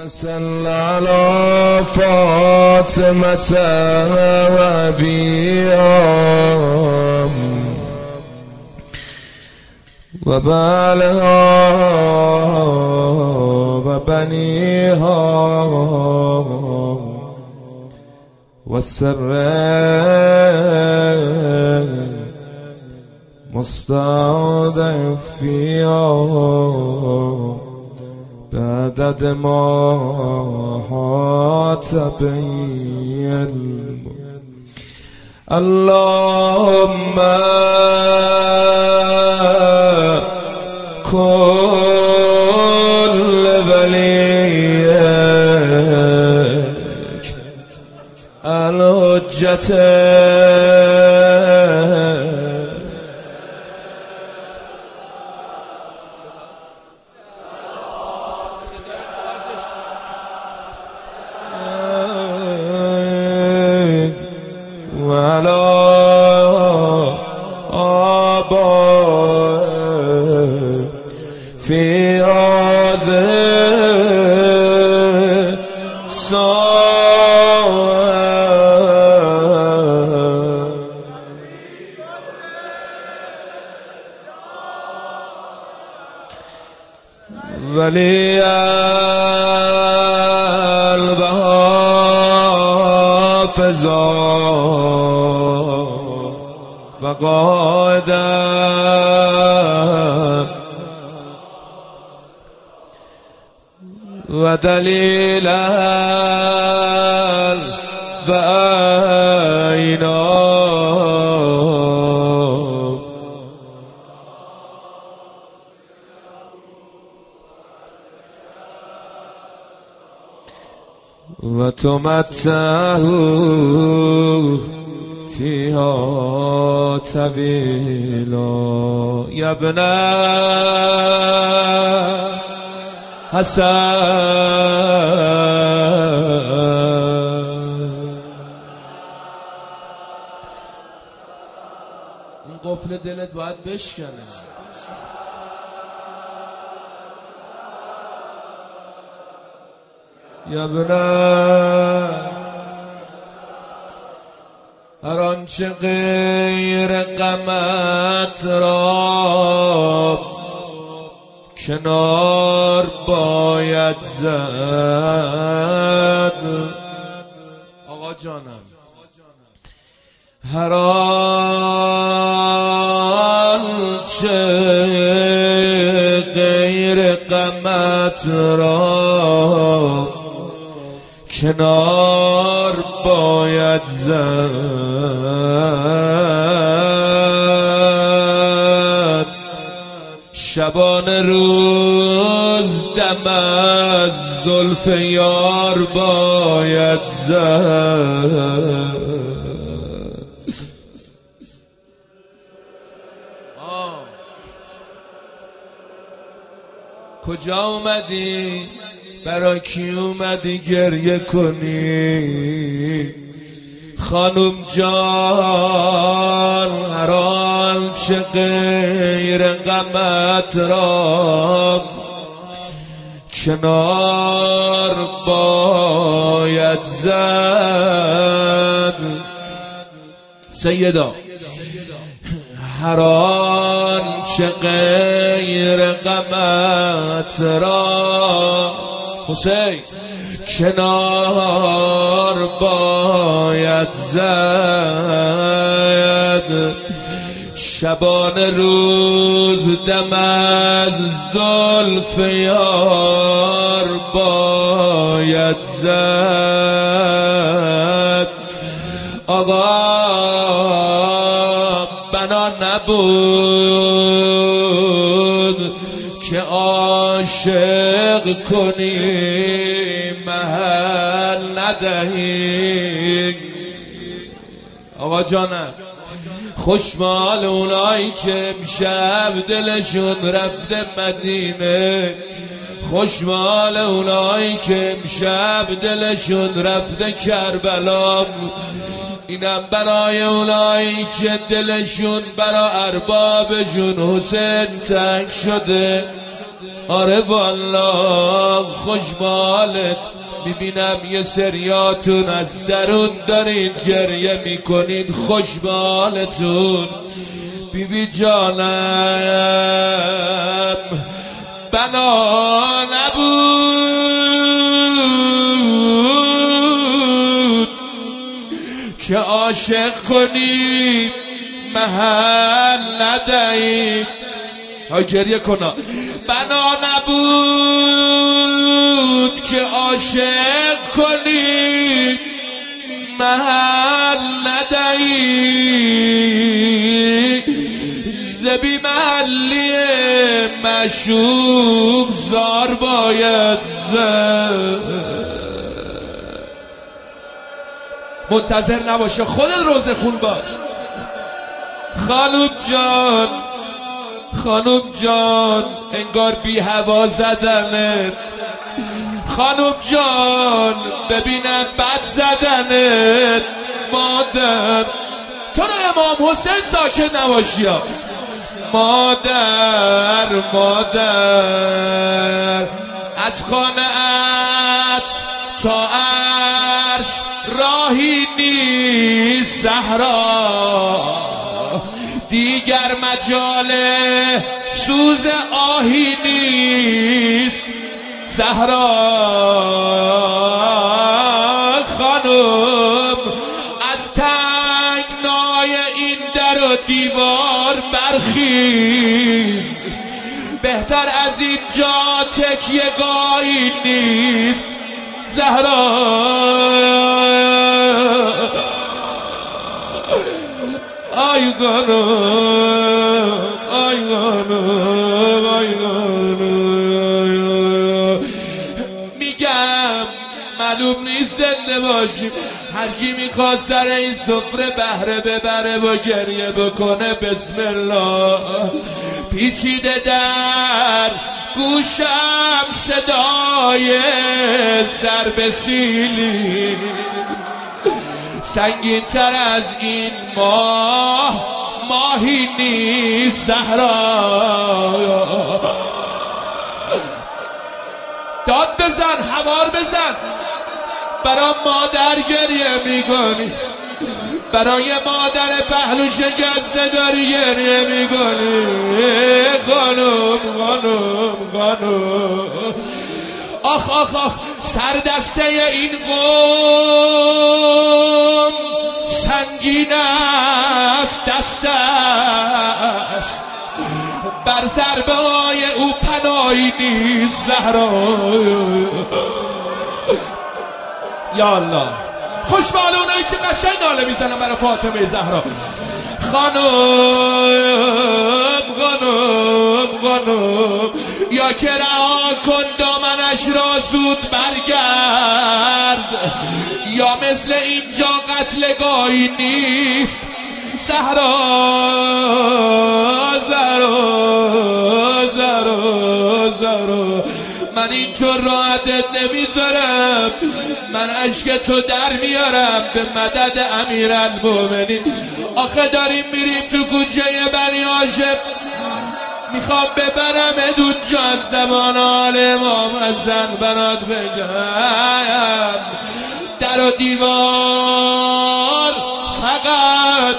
صل على فاطمة وأبيها وبعلها وبنيها والسر مستودع فيها بعدد ما حات به اللهم كل وليك الحجة وعلى آبائه في هذه الساعة ولي الحافظ وقائدا ودليلا وعينا وتمتعه فيها طويلا يا ابن حسن. این قفل دلت باید بشکنه. یا ابن هر آنچه غیر غمت را کنار باید زد. آقا جانم هر آنچه غیر غمت را کنار باید زد. شبانه روز دم از زلف یار باید زد. کجا اومدی؟ برای کی اومدی گریه کنی؟ خانم جان هر آنچه غیر غمت را کنار باید زد. سیدا هر آنچه غیر غمت را حسین کنار باید زد. شبانه روز دم از زلف یار باید زد. آقا بنا نبود که عاشق کنی محل ندهی. آقا جانم خوشمال اونایی که امشب دلشون رفته مدینه، خوشمال اونایی که امشب دلشون رفته کربلا. اینم برای اونایی که دلشون برای اربابشون حسین تنگ شده. آره والا خوشبالت میبینم یه سریاتون از درون دارید گریه میکنید. خوشبالتون بیبی جانم بنا نبود که عاشق کنی محل ندهی. گریه کنا. بنا نبود که عاشق کنی محل ندهی. زبی محلی مشوق زار باید منتظر نباشه، خودت روزه خون باش. خانوم جان خانوم جان انگار بی هوا زدنت. خانوم جان ببینم بد زدنت. مادر تو رو امام حسین ساکت نباشی. مادر از خانه‌ات تا عرش راهی نیست صحرا. دیگر مجال سوز آهی نیست زهرا. خانم از تنگنای این در و دیوار برخیز. بهتر از اینجا تکیه‌گاهی نیست زهرا. آی خانم آی خانم آی خانم. میگم معلوم نیست زنده باشیم. هر کی میخواد سر این سفره بهره ببره و گریه بکنه بسم الله. پیچیده در گوشم صدای سر به سیلی. سنگین تر از این ماهی نیست صحرا. داد بزن هوار بزن. برای مادر گریه میکنی. برای مادر پهلو شکسته داری گریه میکنی. خانم آخ آخ آخ. سر دسته این قوم سنگین است دستش. بر ضربه های او پناهی نیست زهرا. یا الله خوشبال اونایی که قشنگ ناله میزنن برای فاطمه زهرا. خانم یا که رها کن دامنش را زود برگرد. یا مثل اینجا قتلگاهی نیست زهرا. من اینطور راحتت نمیذارم. من اشک تو در میارم به مدد امیرالمومنین. آخه داریم میریم تو کوچه بنی هاشم. میخوام ببرم اونجا از زمان آل امام حسن برات بگم. در و دیوار فقط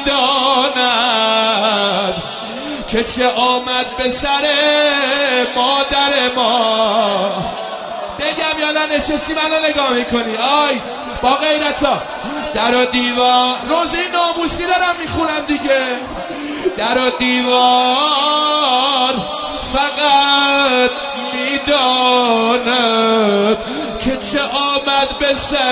میداند که چه آمد به سر مادر ما. بگم یا نشستی منو نگاه میکنی؟ آی با غیرتا. در و دیوار روزه ناموسی دارم میخونم دیگه. در و دیوار فقط میداند که چه آمد به سر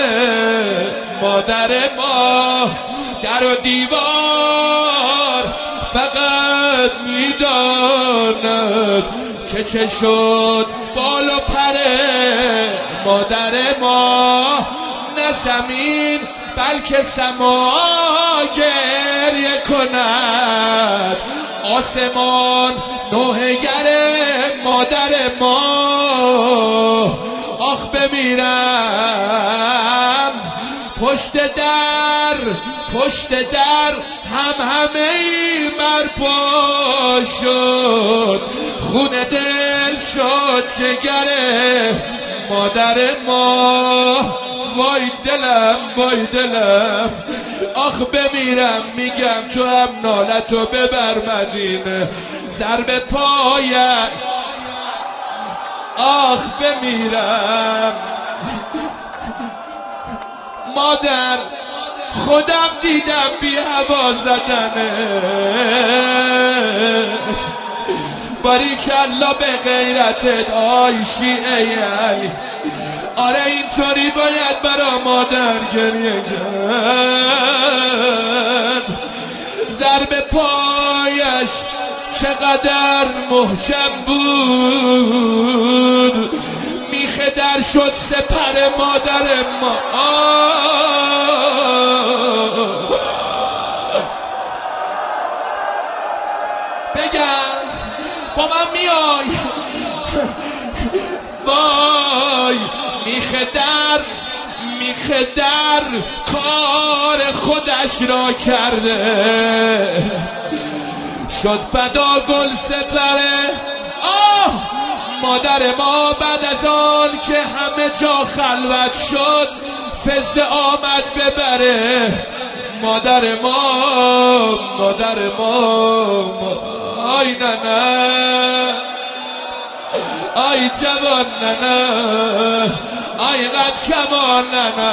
مادر ما. در و دیوار فقط میداند که چه شد بال و پر مادر ما. نه زمین بلکه سما گریه کند. آسمان نوحه‌گر مادر ما. آخ بمیرم پشت در همه برپا شد. خون دل شد جگره مادر ما. وای دلم وای دلم، آخ بمیرم میگم تو هم نالتو ببر مدینه. ضرب پایش آخ بمیرم. مادر خودم دیدم بی هوا زدنه. باریکلا به غیرتت آی شیعه علی. آره اینطوری باید برا مادر گریه کرد. ضرب پایش چقدر محکم بود، میخه در شد سپر مادر ما. بگم با من میای. وای میخه در کار خودش را کرده، شد فدا گل سپره. مادر ما بعد از آن که همه جا خلوت شد فزده آمد ببره. مادر ما آی ننه، آی جوان ننه، آی قد کمان ننه،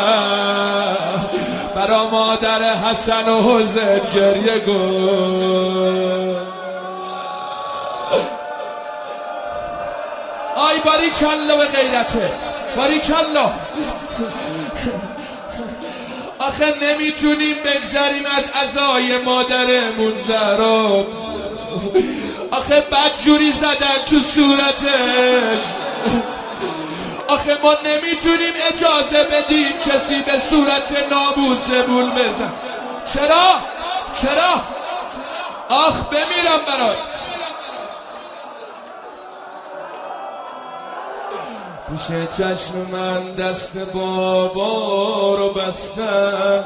برا مادر حسن و حسین گریه کن. آی باریکلا به غیرته، باریکلا. آخه نمیتونیم بگذریم از عزای مادرمون زهرا. آخه بدجوری زدن تو صورتش. آخه ما نمیتونیم اجازه بدیم کسی به صورت ناموسمون بزن. چرا؟ آخ بمیرم برات. پیش چشم من دست بابا رو بستم،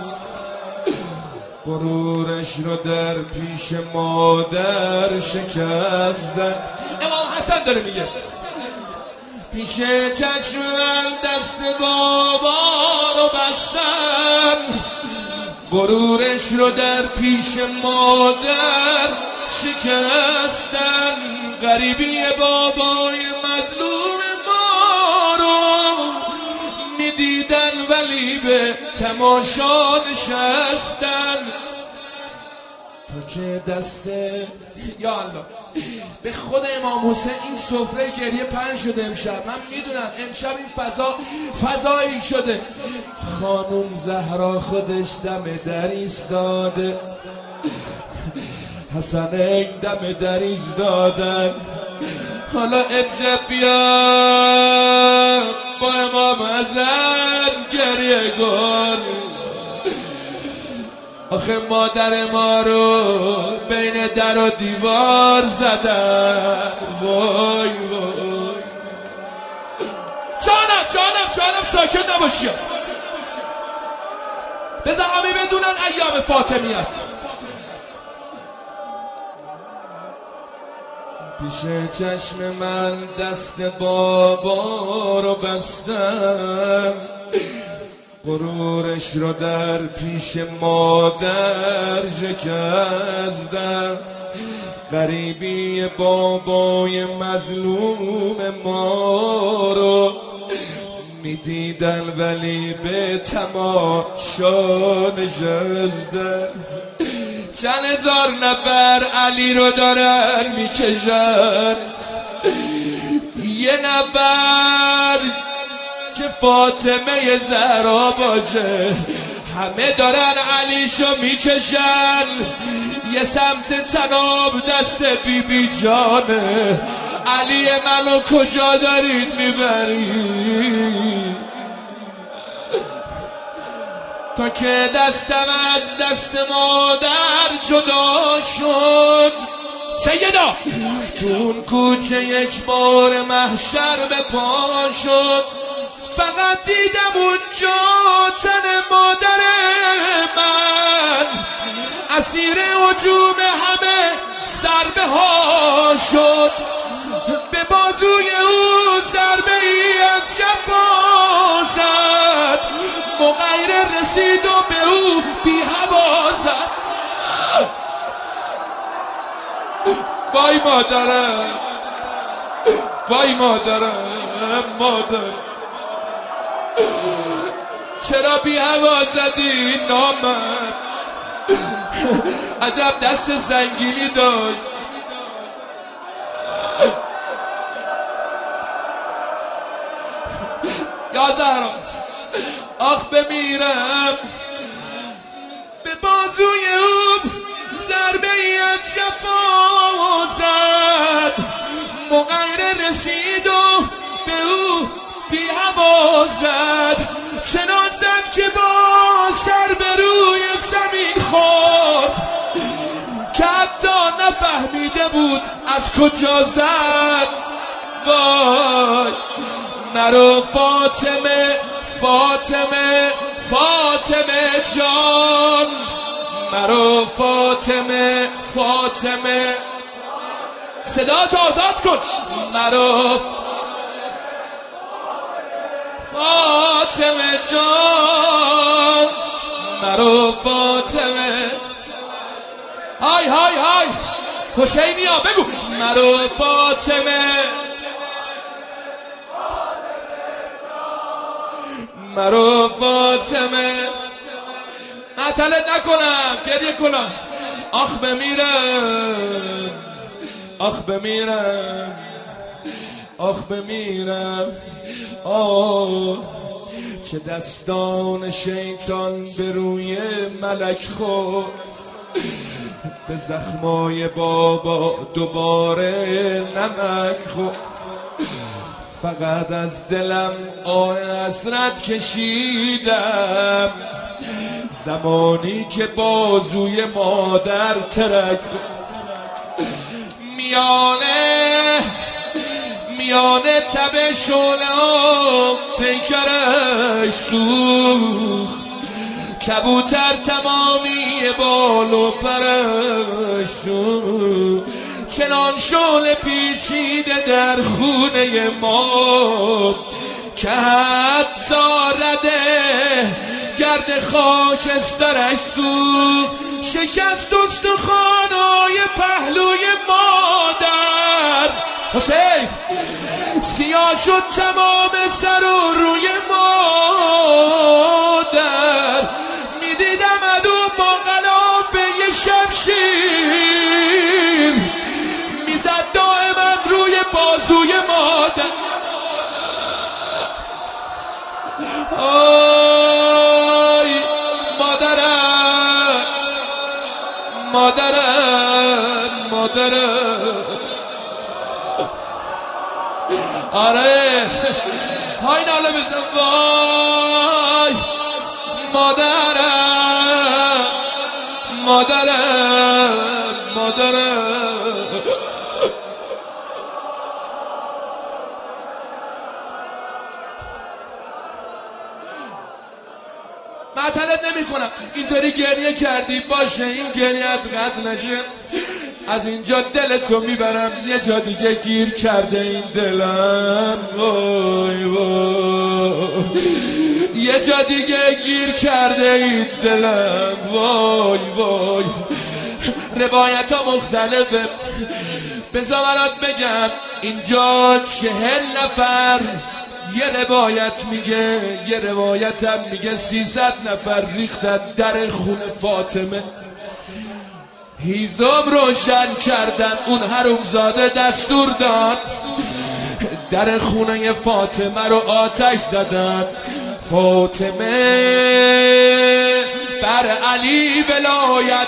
غرورش رو در پیش مادر شکستن. امام حسن داره میگه پیش چشم من دست بابا رو بستم، غرورش رو در پیش مادر شکستن. غریبی بابای مظلوم ما رو میدیدن ولی به تماشا نشستن. تو که دست یا الله به خود امام حسین این سفره گریه پهن شده امشب. من میدونم امشب این فضایی شده. خانوم زهرا خودش دم در ایستاده، حسنین دم در ایستادن. حالا امشب بیا با امام حسن گریه کن. آخه مادر ما رو بین در و دیوار زدن. وای جانم ساکت نباشی. بذار همه بدونن ایام فاطمی است. پیش چشم من دست بابا رو بستم، غرورش رو در پیش مادر شکستم. غریبی بابای مظلوم ما رو میدیدن ولی به تماشا نشستن. چند هزار نفر علی رو دارن میکشن، یه نفر که فاطمه زهرا باشه. همه دارن علیشو میکشن، یه سمت تناب دست بی جانه. علی منو کجا دارید میبرید؟ تا که دستم از دست مادر جدا شد. سیدا تون کوچه یک بار محشر به پا شد. فقط دیدم اونجا تن مادر من اسیر هجوم همه ضربه ها شد. به بازوی او ضربه ای از جفا زد، مغیره رسید و به او بی هوا زد. وای مادرم، وای مادرم، مادر چرا بی هوا زدی نامرد؟ عجب دست سنگینی داشت. یا زهرا آخ بمیرم، به بازوی او ضربه ای از جفا زد، مغیره رسید و به او بی هوا زد، چنان زد که با سر به روی زمین خورد که حتی نفهمیده بود از کجا زد. وای مرو فاطمه، فاطمه، فاطمه جان، مرو فاطمه، فاطمه، صدا تو آزاد کن، مرو فاطمه جان، مرو فاطمه، های های های حسینی ها بگو، مرو فاطمه، مرو فاطمه، معطلت نکنم گریه کنم. آخ بمیرم، آخ بمیرم، آخ بمیرم، آه چه دستان شیطان به روی ملک خورد، به زخمای بابا دوباره نمک خورد. فقط از دلم آه حسرت کشیدم، زمانی که بازوی مادر ترک میانه تب شعله ها پیکرش سوخت، کبوتر تمامی بال و پرش سوخت، چنان شعله پیچیده در خونه ما که حتی رده گرد خاکسترش سوخت، شکست استخوان‌های پهلوی مادر، حسین سیاه شد تمام سر و روی مادر، میدیدم عدو با غلافه شمشیر میزد دائما روی بازوی مادر. آی مادرم، مادرم، مادرم، آره های ناله بزن، وای مادرم، مادرم، مادرم. معطلت نمی کنم، اینطوری گریه کردی باشه، این گریهت قطع نشه، از اینجا دلتو میبرم یه جا دیگه گیر کرده این دلم، وای وای یه جا دیگه گیر کرده این دلم، وای وای. روایت ها مختلفه، بذار برات بگم اینجا 40 نفر یه روایت میگه، یه روایت هم میگه 300 نفر ریختن در خونه فاطمه، هیزم روشن کردن. اون حرومزاده دستور داد در خونه فاطمه رو آتش زدن. فاطمه بر علی ولایت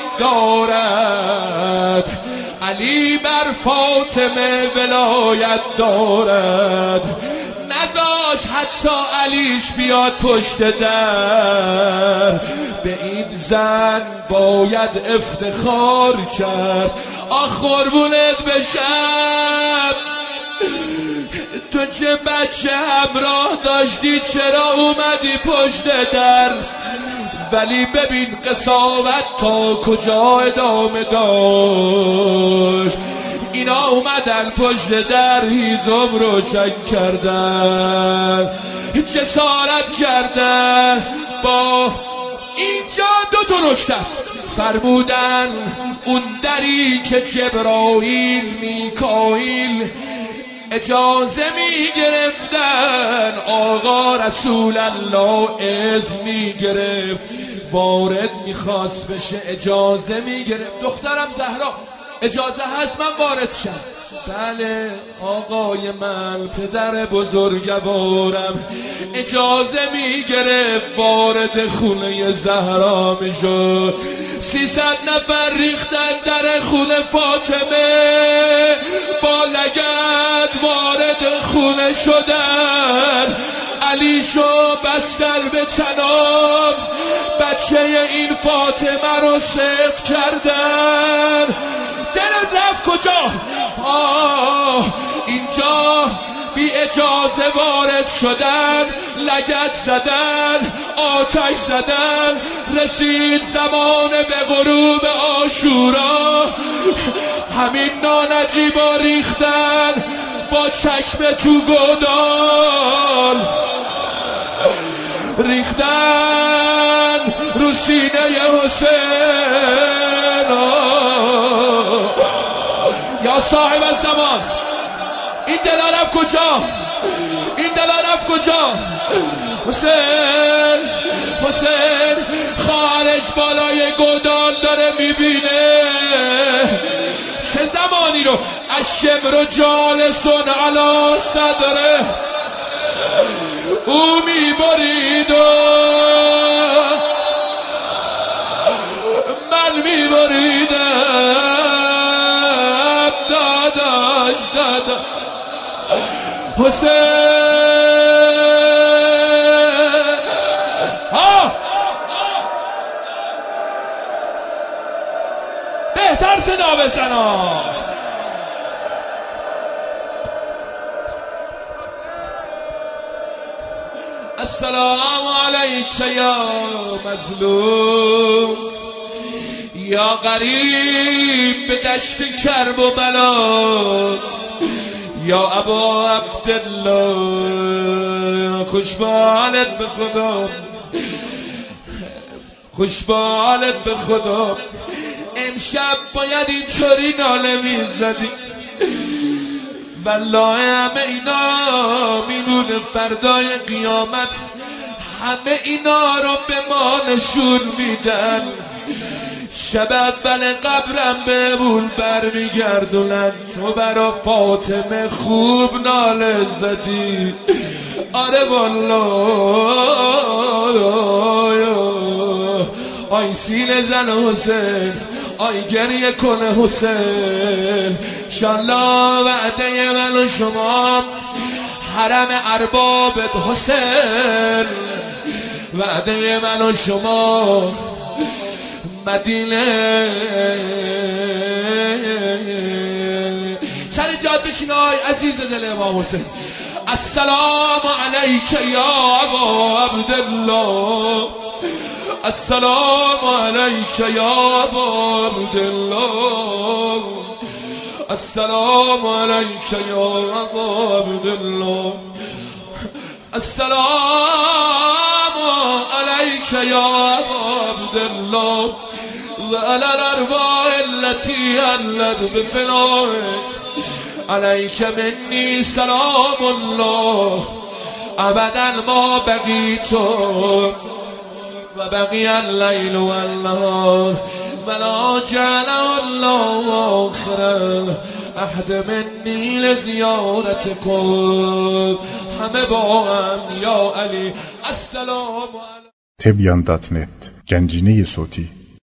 دارد، علی بر فاطمه ولایت دارد، نذاش حتی علیش بیاد پشت در، به این زن باید افتخار کرد. آخ قربونت بشم، تو چه بچه همراه داشتی، چرا اومدی پشت در؟ ولی ببین قساوت تا کجا ادامه داشت. اینا اومدن پشت در هیزم روشن کردن، جسارت کردن. با اینجا دو تا نکته است. فرمودن اون دری که جبرائیل میکائیل اجازه میگرفتن، آقا رسول الله اذن میگرفت، وارد میخواست بشه اجازه میگرفت. دخترم زهرا اجازه هست من وارد شم؟ بله آقای من پدر بزرگوارم اجازه میگرفت وارد خونه زهرا میشد. 300 نفر ریختن در خونه فاطمه، با لگد وارد خونه شدن، علیشو بستن به تناب، بچه این فاطمه رو سفت کردن. دلت رفت کجا؟ اینجا بی اجازه وارد شدن، لگد زدن، آتش زدن. رسید زمان به غروب عاشورا، همین نانجیبا ریختن با چکمه تو گودال، ریختن رو سینه حسین. یا صاحب الزمان این دل رفت کجا؟ این دل رفت کجا؟ حسین حسین خواهرش بالای گودال داره میبینه چه زمانی رو. الشمر جالسون علی صدره، او میبرید و من میبریدم. داداش دادا حسین بهتر صدا بزنا. السلام علیک یا مظلوم، یا غریب به دشت کرب و بلا، یا ابا عبدالله خوش به حالت به خدا، خوش به حالت به خدا. امشب باید اینطوری ناله میزدی، والله همه اینا میمونه فردای قیامت، همه اینا رو به ما نشون میدن. شب اول قبرم به بول برمیگردونن، تو برا فاطمه خوب ناله زدی. آره والله آی سینه زن حسین، آی گریه کنه حسین. انشالله وعده من و شما حرم اربابت حسین، وعده من و شما مدینه. سر جاد بشین آی عزیز دل امام حسین. السلام علیک یا ابا عبدالله، السلام علیک یا ابا عبدالله، السلام علیک یا ابا عبدالله، السلام علیک یا ابا عبدالله و علی الارواح التي علت بفنائك علیک منی سلام الله ابدا ما بقیت و بقی اللیل و النهار ولا جعل الله آخر احد منی لزیارتکم. همه با هم یا علی. السلام علیکم. Tebyan.net Gənciniyi Soti